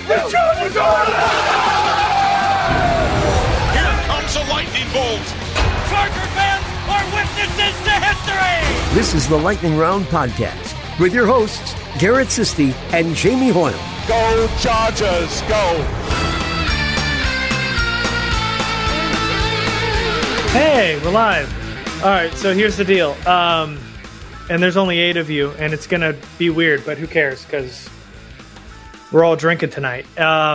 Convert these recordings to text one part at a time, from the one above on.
Here comes a lightning bolt. Charger fans are witnesses to history. This is the Lightning Round podcast with your hosts, Garrett Sisti and Jamie Hoyle. Go Chargers, go. Hey, we're live. All right, so here's the deal. And there's only 8 of you, and it's going to be weird, but who cares? Because we're all drinking tonight.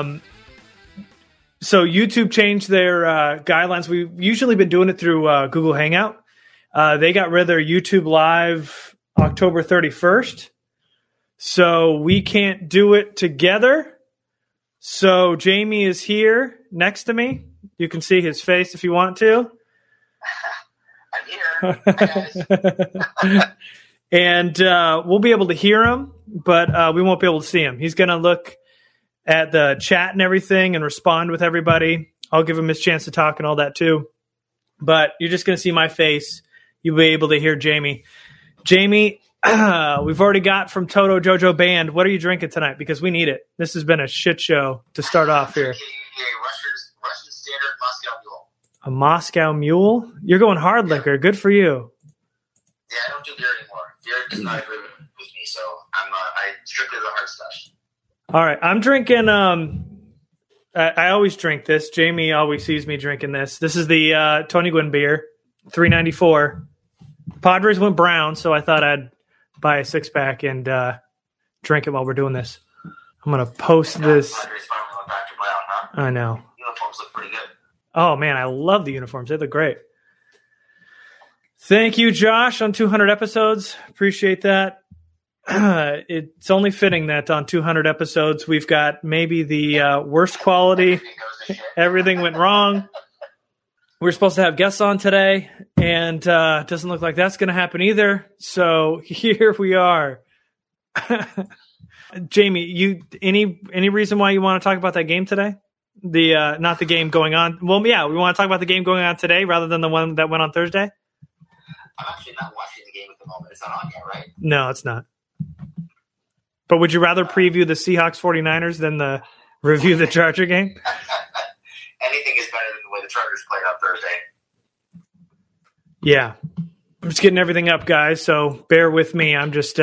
So YouTube changed their guidelines. We've usually been doing it through Google Hangout. They got rid of their YouTube Live October 31st. So we can't do it together. So Jamie is here next to me. You can see his face if you want to. I'm here. Hi, guys. And we'll be able to hear him, but we won't be able to see him. He's going to look at the chat and everything and respond with everybody. I'll give him his chance to talk and all that too. But you're just going to see my face. You'll be able to hear Jamie. Jamie, we've already got from Toto Jojo Band. What are you drinking tonight? Because we need it. This has been a shit show to start off here. Russian standard Moscow Mule. A Moscow Mule? You're going hard liquor. Good for you. Yeah, I don't do beer anymore. Beer does not agree with me, so I strictly the hard stuff. All right, I'm drinking. I always drink this. Jamie always sees me drinking this. This is the Tony Gwynn beer, $3.94. Padres went brown, so I thought I'd buy a 6-pack and drink it while we're doing this. I'm gonna post this. Padres finally went back to brown, huh? I know. Uniforms look pretty good. Oh man, I love the uniforms. They look great. Thank you, Josh, on 200 episodes. Appreciate that. It's only fitting that on 200 episodes, we've got maybe the worst quality. Everything went wrong. We're supposed to have guests on today, and it doesn't look like that's going to happen either. So here we are. Jamie, any reason why you want to talk about that game today? Not the game going on. Well, yeah, we want to talk about the game going on today rather than the one that went on Thursday. I'm actually not watching the game at the moment. It's not on yet, right? No, it's not. But would you rather preview the Seahawks 49ers than the review the Charger game? Anything is better than the way the Chargers played on Thursday. Yeah. I'm just getting everything up, guys, so bear with me. I'm just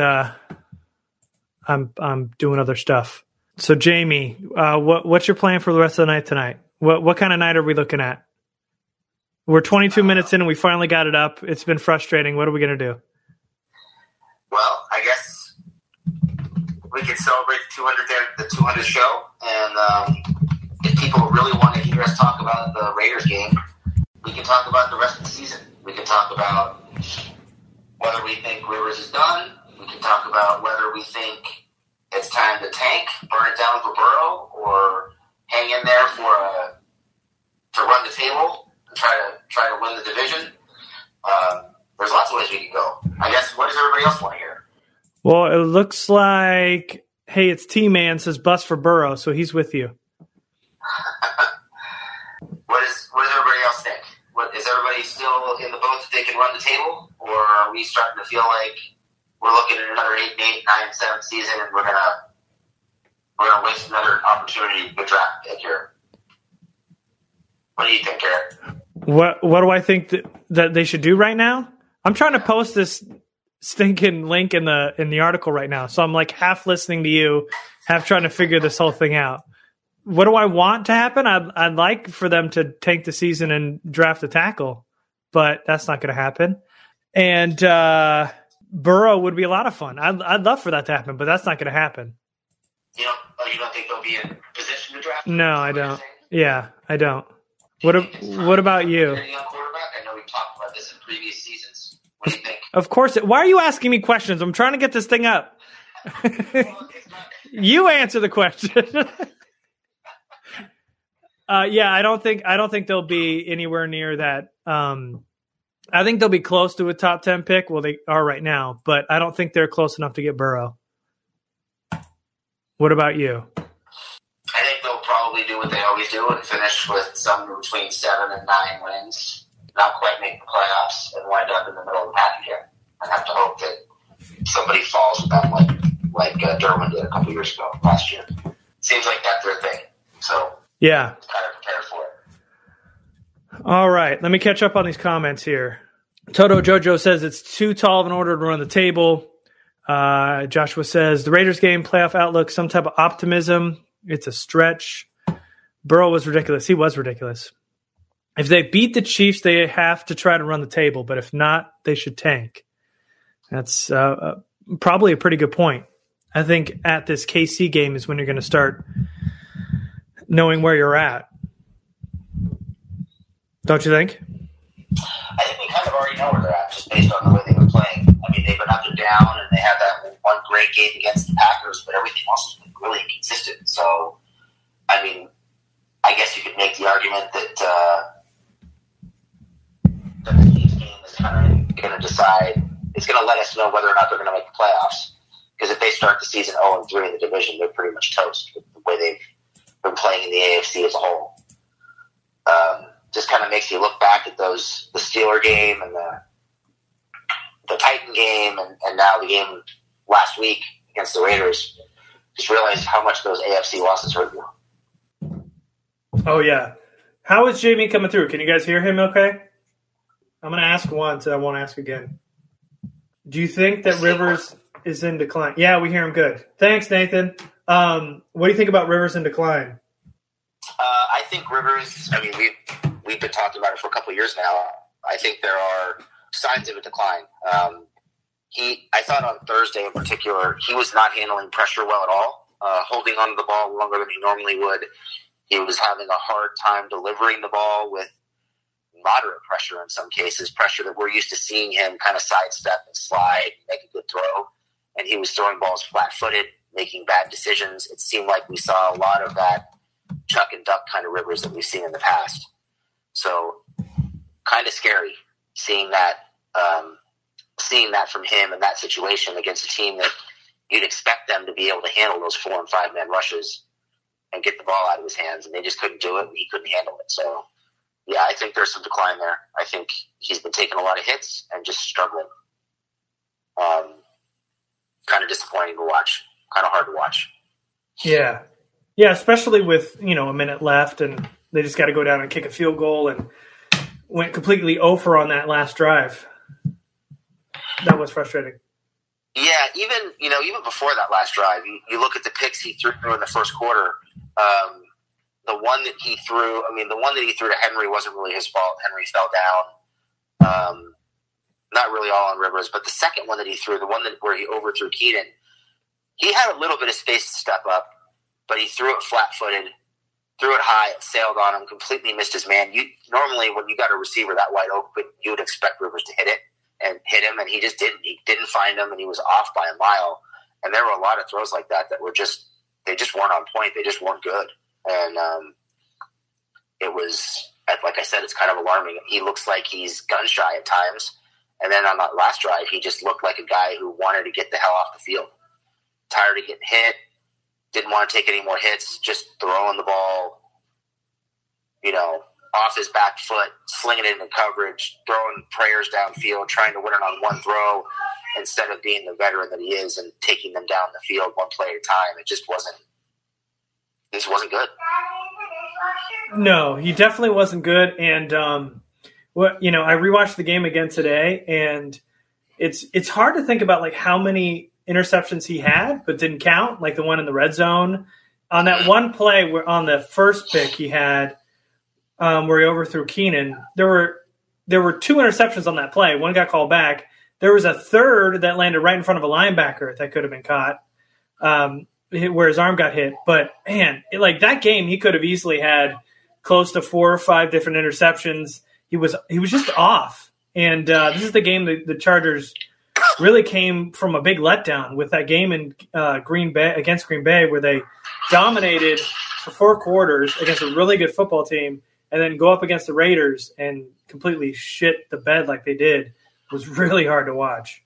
I'm doing other stuff. So Jamie, what's your plan for the rest of the night tonight? What kind of night are we looking at? We're 22 minutes in and we finally got it up. It's been frustrating. What are we going to do? Well, I guess we can celebrate the 200th show. And if people really want to hear us talk about the Raiders game, we can talk about the rest of the season. We can talk about whether we think Rivers is done. We can talk about whether we think it's time to tank, burn it down for Burrow, or hang in there to run the table. Try to win the division. There's lots of ways we can go. I guess, what does everybody else want to hear? Well, it looks like, hey, it's T-Man says bust for Burrow, so he's with you. What does everybody else think? Is everybody still in the boat that they can run the table? Or are we starting to feel like we're looking at another 8-8, 9-7 season and we're gonna waste another opportunity to draft pick here? What do you think, Garrett? What do I think that they should do right now? I'm trying to post this stinking link in the article right now, so I'm like half listening to you, half trying to figure this whole thing out. What do I want to happen? I'd like for them to tank the season and draft a tackle, but that's not going to happen. And Burrow would be a lot of fun. I'd love for that to happen, but that's not going to happen. You don't think they'll be in position to draft? No, I don't. Yeah, I don't. What about you? I know we've talked about this in previous seasons. What do you think? Of course. Why are you asking me questions? I'm trying to get this thing up. You answer the question. Yeah, I don't think they'll be anywhere near that. I think they'll be close to a top 10 pick. Well, they are right now, but I don't think they're close enough to get Burrow. What about you? I think they'll probably do what they always do and finish with somewhere between 7 and 9 wins. Not quite make the playoffs and wind up in the middle of the pack again. I have to hope that somebody falls with them like Derwin did a couple years ago, last year. seems like that's their thing. So yeah, kind of prepare for it. All right, let me catch up on these comments here. Toto Jojo says it's too tall of an order to run the table. Joshua says the Raiders game playoff outlook, some type of optimism. It's a stretch. Burrow was ridiculous. He was ridiculous. If they beat the Chiefs, they have to try to run the table, but if not, they should tank. That's probably a pretty good point. I think at this KC game is when you're going to start knowing where you're at. Don't you think? I think we kind of already know where they're at, just based on the way they've been playing. I mean, they've been up and down, and they had that one great game against the Packers, but everything else has been really inconsistent. So, I mean, I guess you could make the argument that the Chiefs game is kind of going to decide. It's going to let us know whether or not they're going to make the playoffs. Because if they start the season 0-3 in the division, they're pretty much toast with the way they've been playing in the AFC as a whole. Just kind of makes you look back at the Steeler game and the Titan game and now the game last week against the Raiders. Just realize how much those AFC losses hurt you. Oh, yeah. How is Jamie coming through? Can you guys hear him okay? I'm going to ask once and I won't ask again. Do you think that Rivers is in decline? Yeah, we hear him good. Thanks, Nathan. What do you think about Rivers in decline? I think Rivers, I mean, we've been talking about it for a couple of years now. I think there are signs of a decline. I thought on Thursday in particular, he was not handling pressure well at all, holding onto the ball longer than he normally would. He was having a hard time delivering the ball with moderate pressure in some cases, pressure that we're used to seeing him kind of sidestep and slide, make a good throw. And he was throwing balls flat-footed, making bad decisions. It seemed like we saw a lot of that chuck and duck kind of Rivers that we've seen in the past. So kind of scary seeing that from him in that situation against a team that you'd expect them to be able to handle those 4- and 5-man rushes and get the ball out of his hands, and they just couldn't do it, and he couldn't handle it. So, yeah, I think there's some decline there. I think he's been taking a lot of hits and just struggling. Kind of disappointing to watch. Kind of hard to watch. Yeah. Yeah, especially with, a minute left, and they just got to go down and kick a field goal, and went completely over on that last drive. That was frustrating. Yeah, even before that last drive, you look at the picks he threw in the first quarter. The one that he threw to Henry wasn't really his fault. Henry fell down. Not really all on Rivers, but the second one that he threw, the one where he overthrew Keenan, he had a little bit of space to step up, but he threw it flat-footed, threw it high, it sailed on him, completely missed his man. Normally, when you got a receiver that wide open, you would expect Rivers to hit him, and he just didn't. He didn't find him, and he was off by a mile. And there were a lot of throws like that were they just weren't on point. They just weren't good. And it was, like I said, it's kind of alarming. He looks like he's gun-shy at times. And then on that last drive, he just looked like a guy who wanted to get the hell off the field. Tired of getting hit, didn't want to take any more hits, just throwing the ball, off his back foot, slinging it into coverage, throwing prayers downfield, trying to win it on one throw instead of being the veteran that he is and taking them down the field one play at a time. It just wasn't good. No, he definitely wasn't good. And, I rewatched the game again today, and it's hard to think about how many interceptions he had but didn't count, like the one in the red zone. On that one play where on the first pick he had where he overthrew Keenan, there were 2 interceptions on that play. One got called back. There was a third that landed right in front of a linebacker that could have been caught, where his arm got hit. But, man, that game he could have easily had close to 4 or 5 different interceptions. He was just off. And this is the game that the Chargers really came from a big letdown with that game in against Green Bay where they dominated for 4 quarters against a really good football team and then go up against the Raiders and completely shit the bed like they did. It was really hard to watch.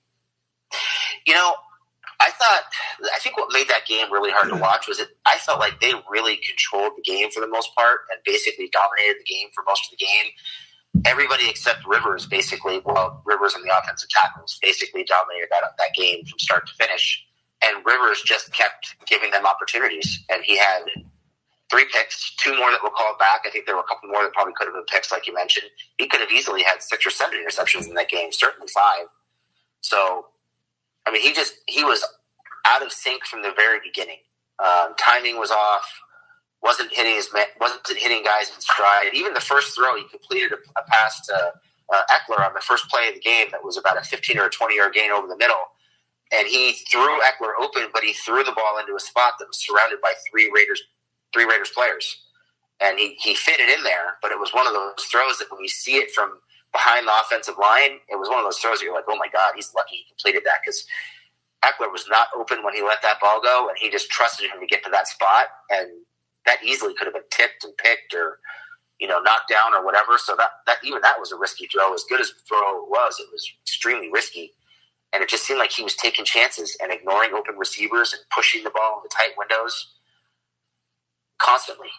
I think what made that game really hard to watch was that I felt like they really controlled the game for the most part and basically dominated the game for most of the game. Everybody except Rivers Rivers and the offensive tackles basically dominated that game from start to finish. and Rivers just kept giving them opportunities. And he had 3 picks, 2 more that were called back. I think there were a couple more that probably could have been picks, like you mentioned. He could have easily had 6 or 7 interceptions in that game, certainly 5. So, I mean, he was out of sync from the very beginning. Timing was off. Wasn't hitting guys in stride. Even the first throw, he completed a pass to Eckler on the first play of the game that was about a 15 or a 20-yard gain over the middle. And he threw Eckler open, but he threw the ball into a spot that was surrounded by 3 Raiders players. And he fit it in there, but it was one of those throws that when you see it from behind the offensive line, it was one of those throws that you're like, oh my God, he's lucky he completed that, because Eckler was not open when he let that ball go, and he just trusted him to get to that spot, and that easily could have been tipped and picked or, knocked down or whatever. So that was a risky throw. As good as the throw was, it was extremely risky. And it just seemed like he was taking chances and ignoring open receivers and pushing the ball into tight windows constantly.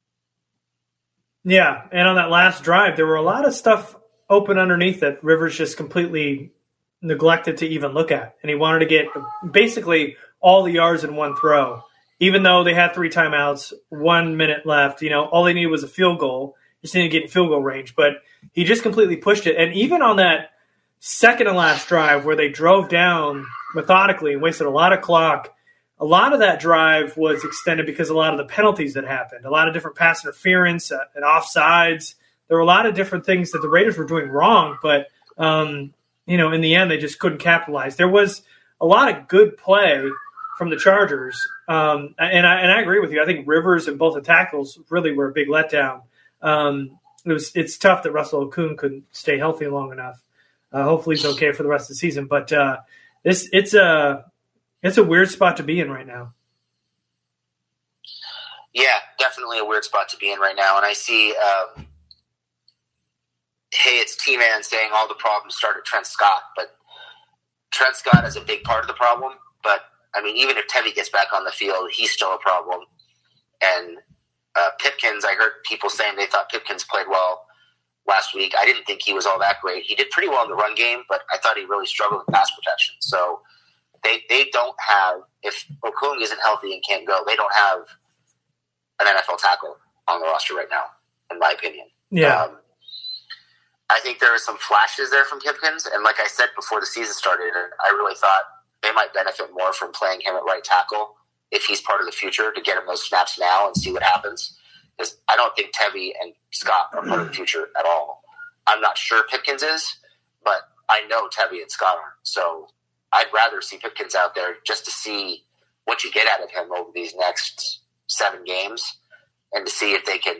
Yeah, and on that last drive, there were a lot of stuff open underneath that Rivers just completely neglected to even look at. And he wanted to get basically all the yards in one throw. Even though they had 3 timeouts, 1 minute left, all they needed was a field goal. Just needed to get in field goal range. But he just completely pushed it. And even on that second to last drive where they drove down methodically and wasted a lot of clock, a lot of that drive was extended because a lot of the penalties that happened, a lot of different pass interference and offsides. There were a lot of different things that the Raiders were doing wrong, but, in the end, they just couldn't capitalize. There was a lot of good play from the Chargers, and I agree with you. I think Rivers and both the tackles really were a big letdown. It's tough that Russell Okung couldn't stay healthy long enough. Hopefully he's okay for the rest of the season, but it's a weird spot to be in right now. Yeah, definitely a weird spot to be in right now. And I see, it's T-Man saying all the problems start at Trent Scott, but Trent Scott is a big part of the problem. But I mean, even if Tevy gets back on the field, he's still a problem. And Pipkins, I heard people saying they thought Pipkins played well last week. I didn't think he was all that great. He did pretty well in the run game, but I thought he really struggled with pass protection. So they don't have, if Okung isn't healthy and can't go, they don't have an NFL tackle on the roster right now, in my opinion. Yeah. I think there are some flashes there from Pipkins, and like I said before the season started, I really thought they might benefit more from playing him at right tackle if he's part of the future, to get him those snaps now and see what happens. Because I don't think Tevy and Scott are part of the future at all. I'm not sure Pipkins is, but I know Tevy and Scott aren't. So I'd rather see Pipkins out there just to see what you get out of him over these next 7 games, and to see if they can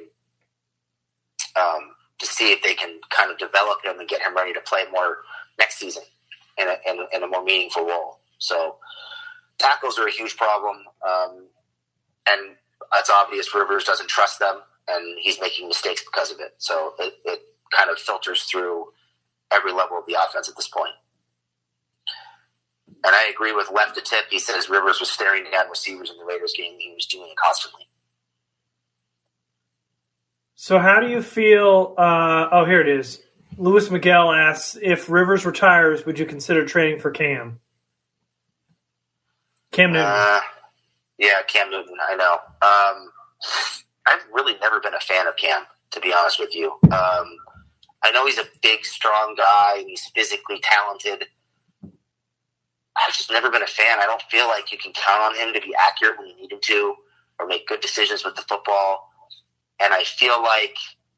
kind of develop him and get him ready to play more next season in a more meaningful role. So tackles are a huge problem, and it's obvious Rivers doesn't trust them, and he's making mistakes because of it. So it kind of filters through every level of the offense at this point. And I agree with Left to Tip. He says Rivers was staring down receivers in the Raiders game. He was doing it constantly. So how do you feel? Here it is. Louis Miguel asks, if Rivers retires, would you consider trading for Cam? Cam Newton. Yeah, Cam Newton. I know. I've really never been a fan of Cam, to be honest with you. I know he's a big, strong guy, and he's physically talented. I've just never been a fan. I don't feel like you can count on him to be accurate when you need him to, or make good decisions with the football. And I feel like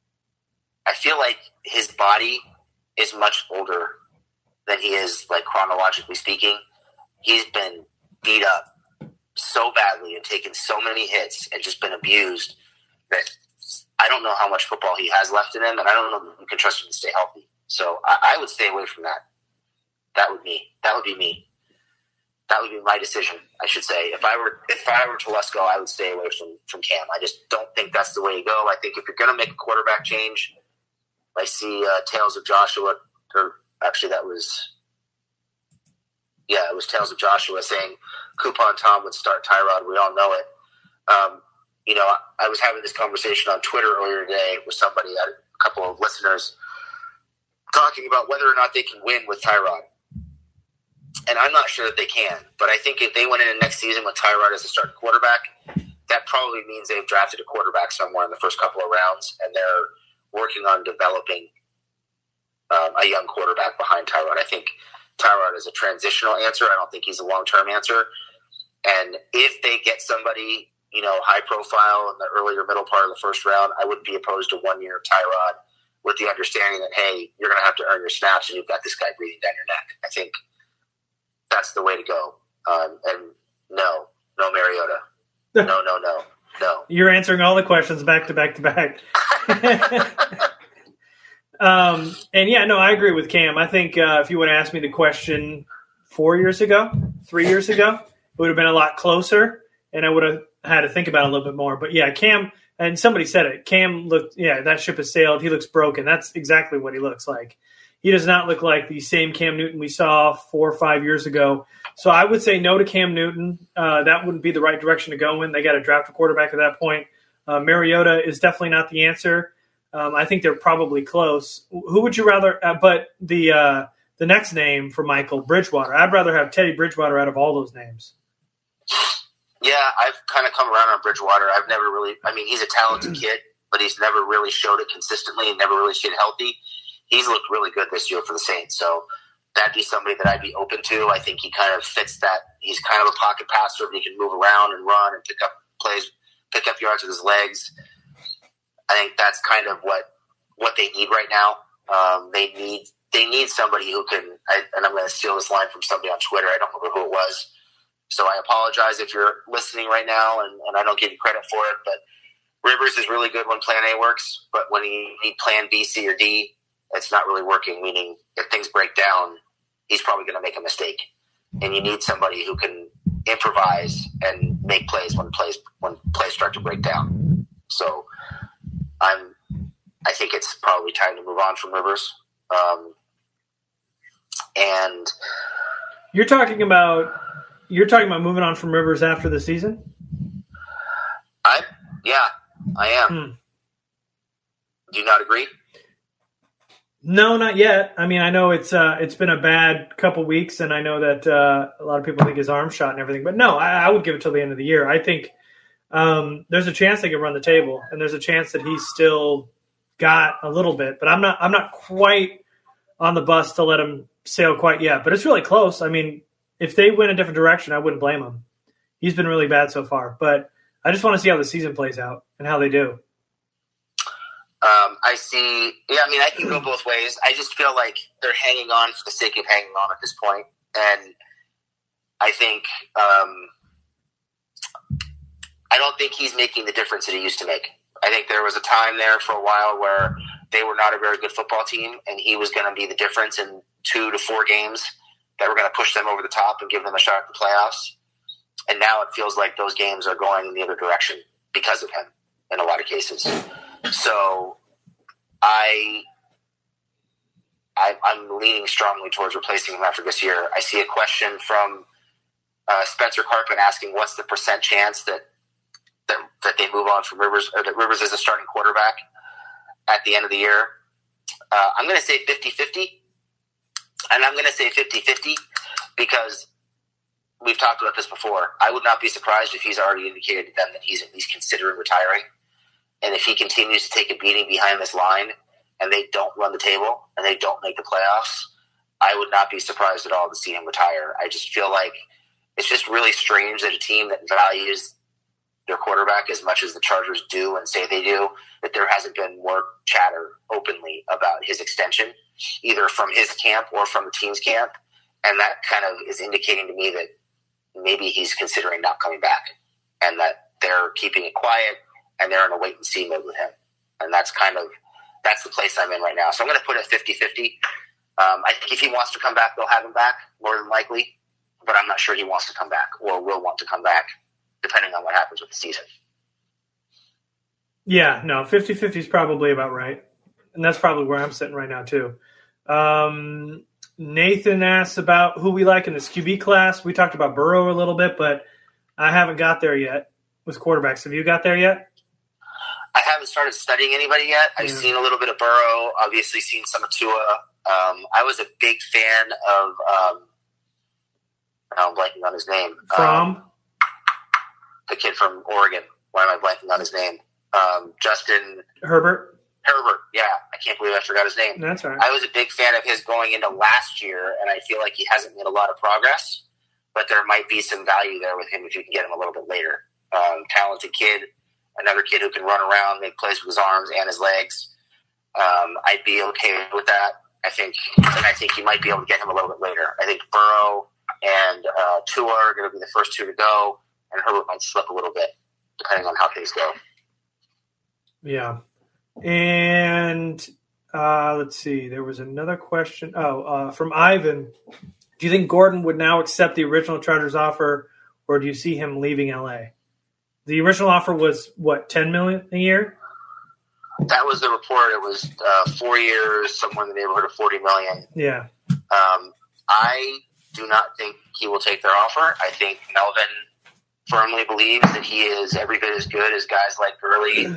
his body is much older than he is, like, chronologically speaking. He's been beat up so badly and taken so many hits and just been abused that I don't know how much football he has left in him, and I don't know if you can trust him to stay healthy. So I would stay away from that. That would be me. That would be my decision, I should say. If I were Telesco, I would stay away from Cam. I just don't think that's the way to go. I think if you're going to make a quarterback change, I see Tales of Joshua, or actually it was Tales of Joshua saying Coupon Tom would start Tyrod. We all know it. I was having this conversation on Twitter earlier today with somebody, a couple of listeners, talking about whether or not they can win with Tyrod. And I'm not sure that they can. But I think if they went into next season with Tyrod as a starting quarterback, that probably means they've drafted a quarterback somewhere in the first couple of rounds, and they're working on developing a young quarterback behind Tyrod. I think Tyrod is a transitional answer. I don't think he's a long-term answer. And if they get somebody, high profile in the earlier middle part of the first round, I wouldn't be opposed to 1 year of Tyrod with the understanding that, hey, you're going to have to earn your snaps and you've got this guy breathing down your neck. I think that's the way to go. And no Mariota. No. You're answering all the questions back to back to back. I agree with Cam. I think if you would have asked me the question 4 years ago, 3 years ago, it would have been a lot closer, and I would have had to think about it a little bit more. But yeah, Cam, and somebody said it, Cam looked, that ship has sailed. He looks broken. That's exactly what he looks like. He does not look like the same Cam Newton we saw 4 or 5 years ago. So I would say no to Cam Newton. That wouldn't be the right direction to go in. They got to draft a quarterback at that point. Mariota is definitely not the answer. I think they're probably close. Who would you rather? But the next name for Michael, Bridgewater. I'd rather have Teddy Bridgewater out of all those names. Yeah, I've kind of come around on Bridgewater. I've never really – he's a talented kid, but he's never really showed it consistently and never really stayed healthy. He's looked really good this year for the Saints, so that'd be somebody that I'd be open to. I think he kind of fits that. He's kind of a pocket passer, but he can move around and run and pick up plays, pick up yards with his legs. I think that's kind of what they need right now. They need somebody who can, and I'm going to steal this line from somebody on Twitter. I don't remember who it was. So I apologize if you're listening right now, and I don't give you credit for it, but Rivers is really good when plan A works, but when you need plan B, C, or D, it's not really working, meaning if things break down, he's probably going to make a mistake. And you need somebody who can improvise and make plays when plays start to break down. So I think it's probably time to move on from Rivers. And you're talking about moving on from Rivers after the season? I am. Do you not agree? No, not yet. I know it's been a bad couple weeks, and I know that a lot of people think his arm's shot and everything. But no, I would give it till the end of the year. I think there's a chance they can run the table, and there's a chance that he's still got a little bit. But I'm not quite on the bus to let him sail quite yet. But it's really close. If they went a different direction, I wouldn't blame him. He's been really bad so far. But I just want to see how the season plays out and how they do. I see. Yeah, I can go both ways. I just feel like they're hanging on for the sake of hanging on at this point. And I think I don't think he's making the difference that he used to make. I think there was a time there for a while where they were not a very good football team, and he was going to be the difference in 2 to 4 games that were going to push them over the top and give them a shot at the playoffs. And now it feels like those games are going in the other direction because of him in a lot of cases. So I'm leaning strongly towards replacing him after this year. I see a question from Spencer Carpin asking what's the % chance that they move on from Rivers, or that Rivers is a starting quarterback at the end of the year. I'm going to say 50-50. And I'm going to say 50-50 because we've talked about this before. I would not be surprised if he's already indicated to them that he's at least considering retiring. And if he continues to take a beating behind this line and they don't run the table and they don't make the playoffs, I would not be surprised at all to see him retire. I just feel like it's just really strange that a team that values their quarterback as much as the Chargers do and say they do, that there hasn't been more chatter openly about his extension, either from his camp or from the team's camp. And that kind of is indicating to me that maybe he's considering not coming back and that they're keeping it quiet and they're in a wait and see mode with him. And that's the place I'm in right now. So I'm going to put it 50-50. I think if he wants to come back, they'll have him back more than likely, but I'm not sure he wants to come back or will want to come back depending on what happens with the season. Yeah, no, 50-50 is probably about right. And that's probably where I'm sitting right now too. Nathan asks about who we like in this QB class. We talked about Burrow a little bit, but I haven't got there yet with quarterbacks. Have you got there yet? I haven't started studying anybody yet. I've seen a little bit of Burrow, obviously seen some of Tua. I was a big fan of Now I'm blanking on his name. From? The kid from Oregon. Why am I blanking on his name? Justin Herbert? Herbert. Yeah, I can't believe I forgot his name. That's all right. I was a big fan of his going into last year, and I feel like he hasn't made a lot of progress, but there might be some value there with him if you can get him a little bit later. Talented kid, another kid who can run around, make plays with his arms and his legs. I'd be okay with that. I think you might be able to get him a little bit later. I think Burrow and Tua are going to be the first two to go, and Herbert might slip a little bit, depending on how things go. Yeah. And let's see. There was another question. From Ivan. Do you think Gordon would now accept the original Chargers offer, or do you see him leaving LA? The original offer was, what, $10 million a year? That was the report. It was 4 years, somewhere in the neighborhood of $40 million. Yeah. I do not think he will take their offer. I think Melvin firmly believes that he is every bit as good as guys like Gurley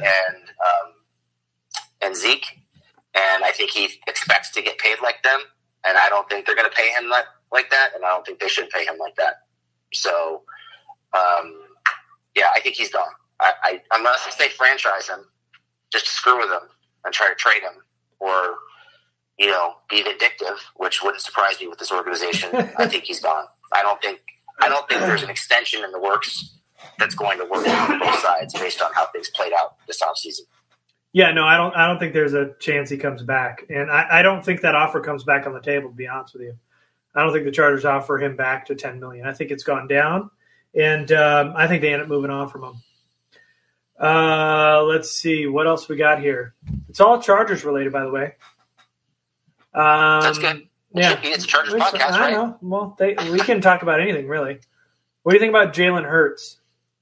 and Zeke, and I think he expects to get paid like them, and I don't think they're going to pay him like that, and I don't think they should pay him like that. So, yeah, I think he's done. Unless they franchise him, just to screw with him and try to trade him, or be vindictive, which wouldn't surprise me with this organization. I think he's gone. I don't think there's an extension in the works that's going to work on both sides based on how things played out this offseason. Yeah, no, I don't think there's a chance he comes back, and I don't think that offer comes back on the table. To be honest with you, I don't think the Chargers offer him back to $10 million. I think it's gone down, and I think they end up moving on from him. Let's see what else we got here. It's all Chargers related, by the way. That's good. Yeah, it's a Chargers podcast, right? I know. Well, we can talk about anything really. What do you think about Jalen Hurts?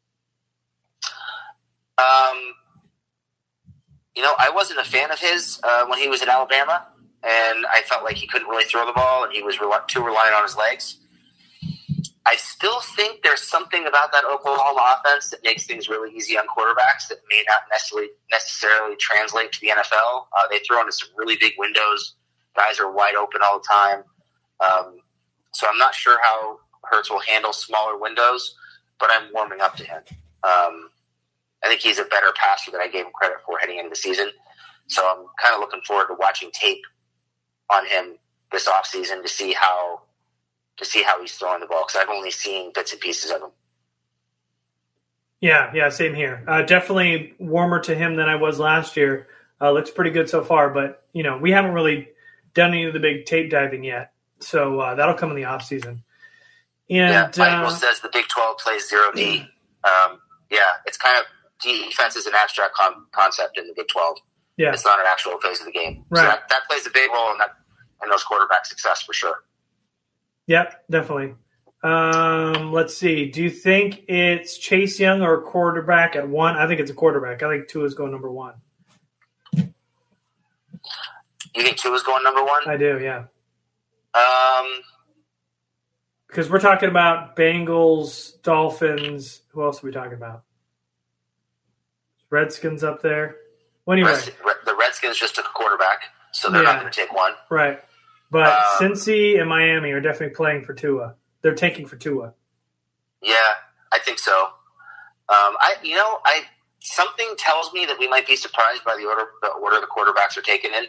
I wasn't a fan of his when he was at Alabama, and I felt like he couldn't really throw the ball, and he was too reliant on his legs. I still think there's something about that Oklahoma offense that makes things really easy on quarterbacks that may not necessarily translate to the NFL. They throw into some really big windows. Guys are wide open all the time. So I'm not sure how Hurts will handle smaller windows, but I'm warming up to him. I think he's a better passer than I gave him credit for heading into the season. So I'm kind of looking forward to watching tape on him this offseason to see how he's throwing the ball, because I've only seen bits and pieces of him. Yeah, same here. Definitely warmer to him than I was last year. Looks pretty good so far, but we haven't really done any of the big tape diving yet, so that'll come in the off season. And Michael says the Big 12 plays 0D. It's kind of defense is an abstract concept in the Big 12. Yeah, it's not an actual phase of the game. Right. So that plays a big role in those quarterback success for sure. Yep, definitely. Let's see. Do you think it's Chase Young or quarterback at 1? I think it's a quarterback. I think Tua's going number 1. You think Tua's going number 1? I do, yeah. Because we're talking about Bengals, Dolphins. Who else are we talking about? Redskins up there. Well, anyway. The Redskins just took a quarterback, so they're not going to take one. Right. But Cincy and Miami are definitely playing for Tua. They're tanking for Tua. Yeah, I think so. Something tells me that we might be surprised by the order the quarterbacks are taken in.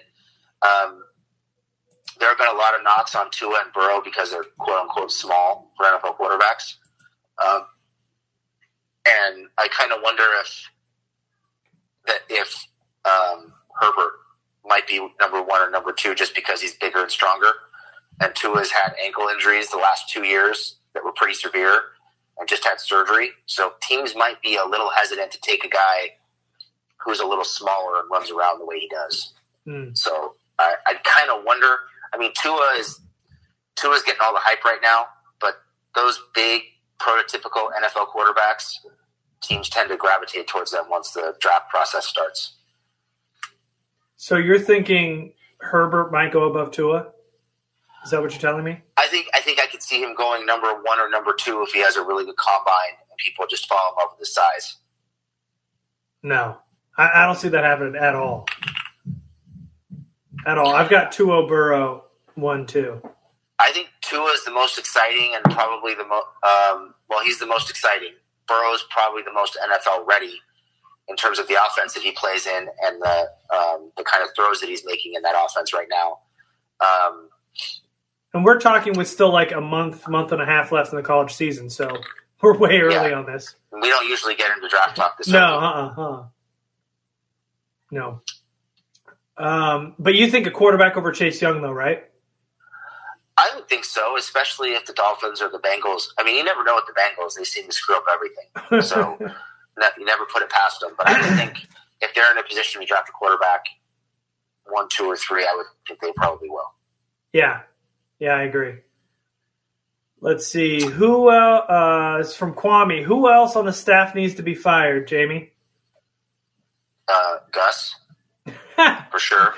There have been a lot of knocks on Tua and Burrow because they're quote unquote small for NFL quarterbacks, and I kind of wonder if Herbert might be number 1 or number 2 just because he's bigger and stronger. And Tua's had ankle injuries the last 2 years that were pretty severe and just had surgery. So teams might be a little hesitant to take a guy who's a little smaller and runs around the way he does. So I kind of wonder. I mean, Tua's getting all the hype right now, but those big prototypical NFL quarterbacks, teams tend to gravitate towards them once the draft process starts. So you're thinking Herbert might go above Tua? Is that what you're telling me? I think I could see him going number 1 or number 2 if he has a really good combine and people just fall in love with his size. No, I don't see that happening at all. At all. I've got Tua, Burrow 1, 2. I think Tua's the most exciting and probably the most. He's the most exciting. Burrow's probably the most NFL ready in terms of the offense that he plays in and the kind of throws that he's making in that offense right now. And we're talking with still like a month and a half left in the college season, so we're way early on this. We don't usually get into draft talk this early. No. But you think a quarterback over Chase Young, though, right? I would think so, especially if the Dolphins or the Bengals. I mean, you never know with the Bengals. They seem to screw up everything. So you never put it past them. But I would think if they're in a position to draft a quarterback 1, 2, or 3, I would think they probably will. Yeah, I agree. Let's see. Who is from Kwame? Who else on the staff needs to be fired, Jamie? Gus, for sure.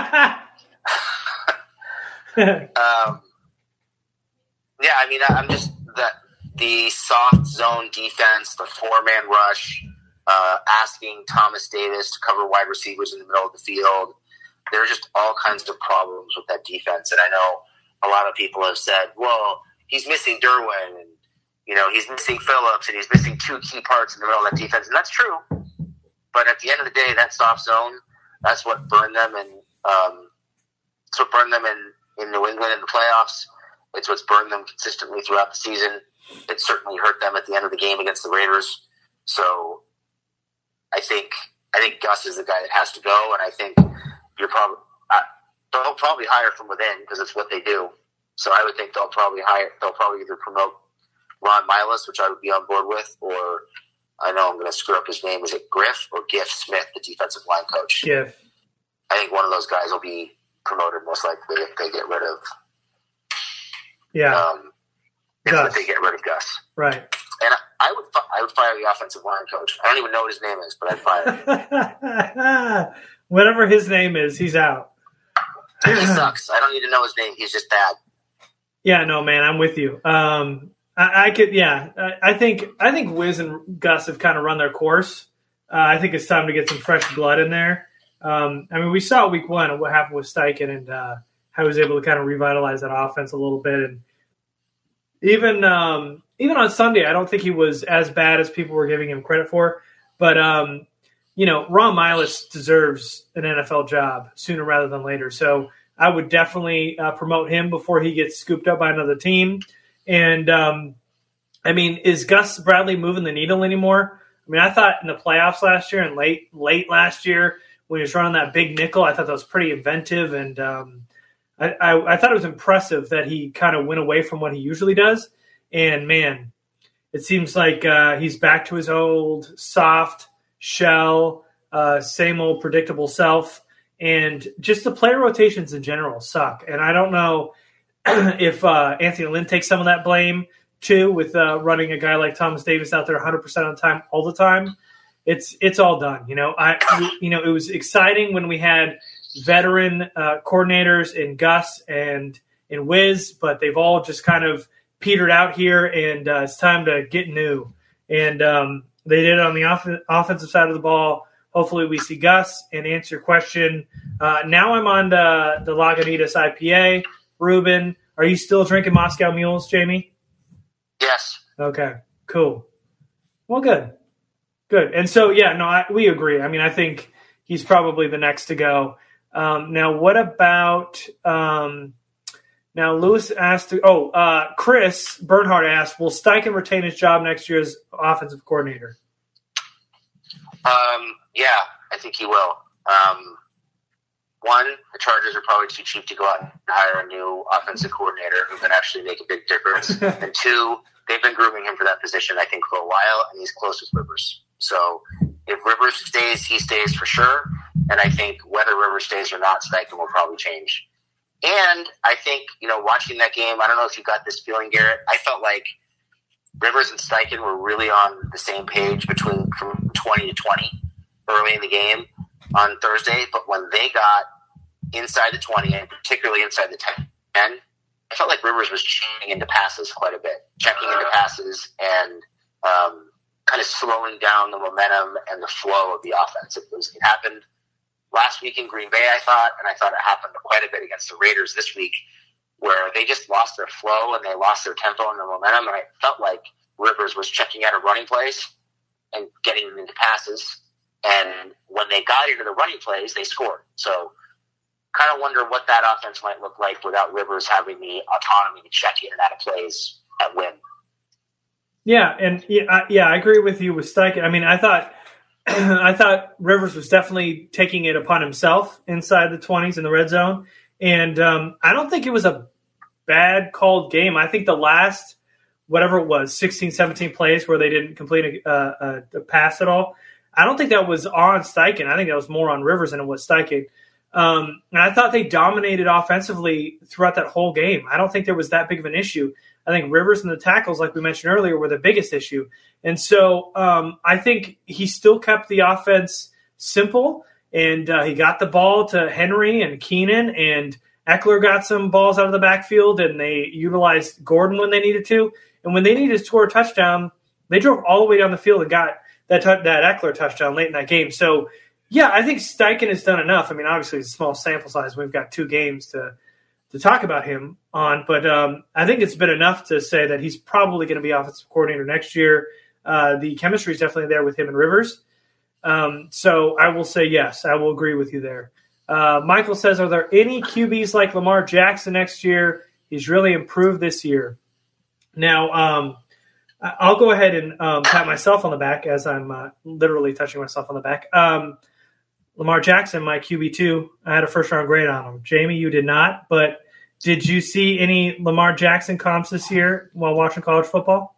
Yeah, I mean, I'm just the soft zone defense, the 4-man rush, asking Thomas Davis to cover wide receivers in the middle of the field. There are just all kinds of problems with that defense, and I know a lot of people have said, "Well, he's missing Derwin, and he's missing Phillips, and he's missing 2 key parts in the middle of that defense," and that's true. But at the end of the day, that soft zone, that's what burned them, and it's what burned them in New England in the playoffs. It's what's burned them consistently throughout the season. It certainly hurt them at the end of the game against the Raiders. So I think Gus is the guy that has to go, and I think they'll probably hire from within because it's what they do. So I would think they'll probably either promote Ron Miles, which I would be on board with, or I know I'm going to screw up his name. Is it Griff or Giff Smith, the defensive line coach? Giff. I think one of those guys will be promoted most likely if they get rid of. Yeah. If they get rid of Gus. Right. And I would fire the offensive line coach. I don't even know what his name is, but I'd fire him. Whatever his name is, he's out. He sucks. I don't need to know his name. He's just bad. Yeah, no, man, I'm with you. I think Wiz and Gus have kind of run their course. I think it's time to get some fresh blood in there. We saw week 1 what happened with Steichen and how he was able to kind of revitalize that offense a little bit. And even on Sunday, I don't think he was as bad as people were giving him credit for. But, Ron Miles deserves an NFL job sooner rather than later. So I would definitely promote him before he gets scooped up by another team. And, is Gus Bradley moving the needle anymore? I thought in the playoffs last year and late last year when he was running that big nickel, I thought that was pretty inventive. And I thought it was impressive that he kind of went away from what he usually does. And, man, it seems like he's back to his old soft shell, same old predictable self. And just the player rotations in general suck. And I don't know if Anthony Lynn takes some of that blame, too, with running a guy like Thomas Davis out there 100% of the time, all the time. It's all done. It was exciting when we had veteran coordinators in Gus and in Wiz, but they've all just kind of petered out here, and it's time to get new. And they did it on the offensive side of the ball. Hopefully we see Gus and answer your question. Now I'm on the Lagunitas IPA. Ruben, are you still drinking Moscow Mules, Jamie? Yes. Okay, cool. Well, good. And so, we agree. I think he's probably the next to go. Now, what about now Lewis asked – Chris Bernhardt asked, will Steichen retain his job next year as offensive coordinator? Yeah, I think he will. One, the Chargers are probably too cheap to go out and hire a new offensive coordinator who can actually make a big difference. And 2, they've been grooming him for that position, I think, for a while, and he's close with Rivers. So if Rivers stays, he stays for sure. And I think whether Rivers stays or not, Steichen will probably change. And I think, watching that game, I don't know if you got this feeling, Garrett. I felt like Rivers and Steichen were really on the same page from 20 to 20 early in the game on Thursday. But when they got inside the 20, and particularly inside the 10, I felt like Rivers was checking into passes quite a bit, and kind of slowing down the momentum and the flow of the offense. It happened last week in Green Bay, I thought, and I thought it happened quite a bit against the Raiders this week, where they just lost their flow and they lost their tempo and their momentum. And I felt like Rivers was checking out of running plays and getting them into passes. And when they got into the running plays, they scored. So kind of wonder what that offense might look like without Rivers having the autonomy to check in and out of plays at whim. Yeah, and I agree with you with Steichen. I mean, I thought Rivers was definitely taking it upon himself inside the 20s in the red zone. And I don't think it was a bad called game. I think the last, whatever it was, 16, 17 plays where they didn't complete a pass at all, I don't think that was on Steichen. I think that was more on Rivers than it was Steichen. And I thought they dominated offensively throughout that whole game. I don't think there was that big of an issue. I think Rivers and the tackles, like we mentioned earlier, were the biggest issue. And so I think he still kept the offense simple, and he got the ball to Henry and Keenan, and Eckler got some balls out of the backfield, and they utilized Gordon when they needed to. And when they needed to score a touchdown, they drove all the way down the field and got that Eckler touchdown late in that game. So, yeah, I think Steichen has done enough. I mean, obviously it's a small sample size. We've got 2 games to talk about him on, but I think it's been enough to say that he's probably going to be offensive coordinator next year. The chemistry is definitely there with him and Rivers. So I will say yes, I will agree with you there. Michael says, are there any QBs like Lamar Jackson next year? He's really improved this year. Now, I'll go ahead and pat myself on the back as I'm literally touching myself on the back. Lamar Jackson, my QB2, I had a first-round grade on him. Jamie, you did not, but did you see any Lamar Jackson comps this year while watching college football?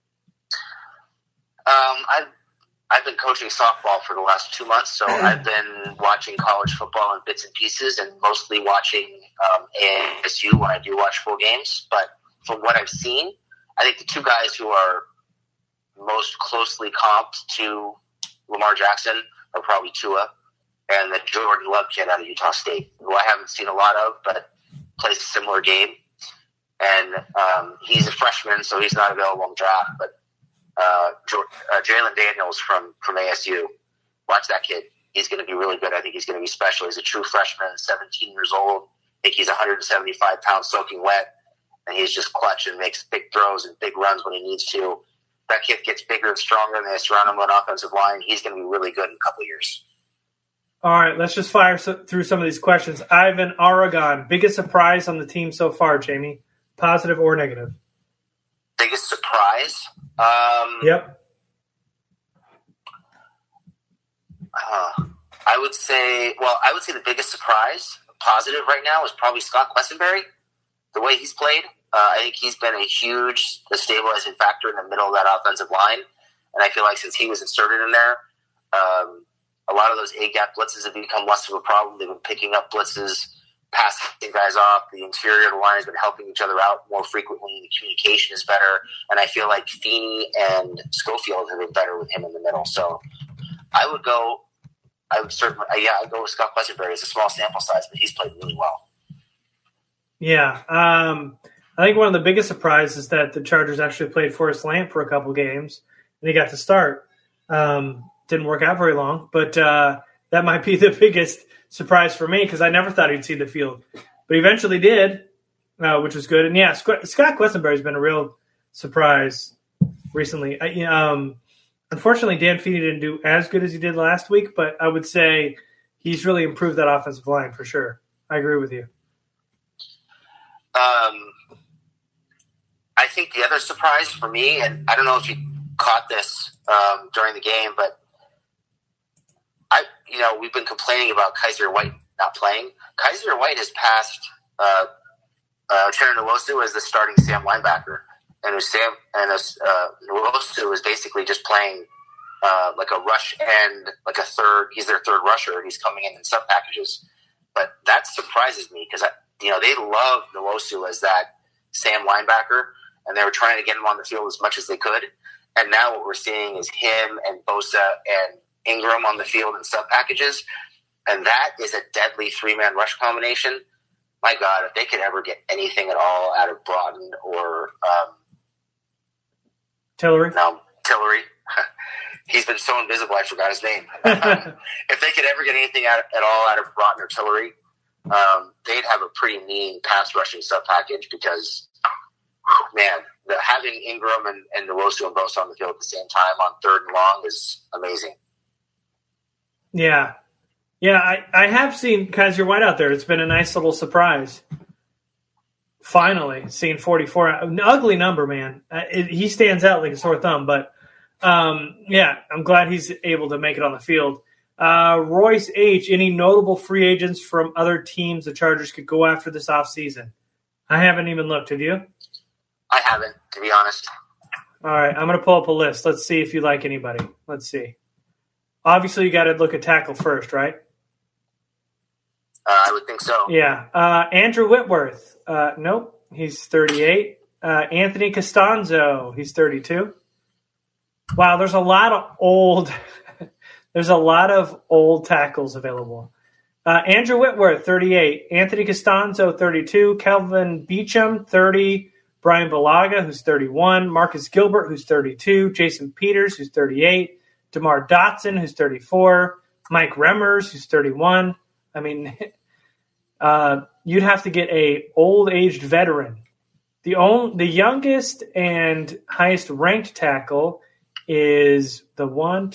I've been coaching softball for the last 2 months, so I've been watching college football in bits and pieces and mostly watching ASU when I do watch full games. But from what I've seen, I think the 2 guys who are most closely comped to Lamar Jackson are probably Tua and the Jordan Love kid out of Utah State, who I haven't seen a lot of, but plays a similar game. And he's a freshman, so he's not available in the draft. But Jalen Daniels from ASU, watch that kid. He's going to be really good. I think he's going to be special. He's a true freshman, 17 years old. I think he's 175 pounds soaking wet, and he's just clutch and makes big throws and big runs when he needs to. That kid gets bigger and stronger, and they surround him with an offensive line. He's going to be really good in a couple of years. All right, let's just fire through some of these questions. Ivan Aragon, biggest surprise on the team so far, Jamie? Positive or negative? Biggest surprise? Yep. I would say the biggest surprise, positive right now, is probably Scott Quessenberry. The way he's played, I think he's been a huge stabilizing factor in the middle of that offensive line. And I feel like since he was inserted in there, a lot of those A-gap blitzes have become less of a problem. They've been picking up blitzes, passing guys off. The interior of the line has been helping each other out more frequently. The communication is better. And I feel like Feeney and Schofield have been better with him in the middle. So I'd go with Scott Quessenberry. It's a small sample size, but he's played really well. Yeah. I think one of the biggest surprises is that the Chargers actually played Forrest Lamp for a couple games, and he got to start. Didn't work out very long, but that might be the biggest surprise for me because I never thought he'd see the field. But he eventually did, which was good. And, yeah, Scott Quessenberry has been a real surprise recently. Unfortunately, Dan Feeney didn't do as good as he did last week, but I would say he's really improved that offensive line for sure. I agree with you. I think the other surprise for me, and I don't know if you caught this during the game, but we've been complaining about Kaiser White not playing. Kaiser White has passed Uchenna Nwosu as the starting Sam linebacker, and Nwosu is basically just playing like a rush end, like a third. He's their third rusher. He's coming in sub packages, but that surprises me because they love Nwosu as that Sam linebacker, and they were trying to get him on the field as much as they could. And now what we're seeing is him and Bosa and Ingram on the field in sub packages, and that is a deadly 3-man rush combination. My God, if they could ever get anything at all out of Broughton or Tillery. No, Tillery. He's been so invisible, I forgot his name. If they could ever get anything at all out of Broughton or Tillery, they'd have a pretty mean pass rushing sub package because, man, having Ingram and Nwosu and Bosa on the field at the same time on 3rd and long is amazing. Yeah. Yeah, I have seen Kaiser White out there. It's been a nice little surprise. Finally, seeing 44. An ugly number, man. He stands out like a sore thumb, but yeah, I'm glad he's able to make it on the field. Royce H., any notable free agents from other teams the Chargers could go after this offseason? I haven't even looked. Have you? I haven't, to be honest. All right, I'm going to pull up a list. Let's see if you like anybody. Let's see. Obviously, you got to look at tackle first, right? I would think so. Yeah. Andrew Whitworth. Nope. He's 38. Anthony Costanzo. He's 32. Wow, there's a lot of old tackles available. Andrew Whitworth, 38. Anthony Costanzo, 32. Kelvin Beachum, 30. Brian Balaga, who's 31. Marcus Gilbert, who's 32. Jason Peters, who's 38. DeMar Dotson, who's 34. Mike Remmers, who's 31. I mean, you'd have to get a old-aged veteran. The youngest and highest ranked tackle is the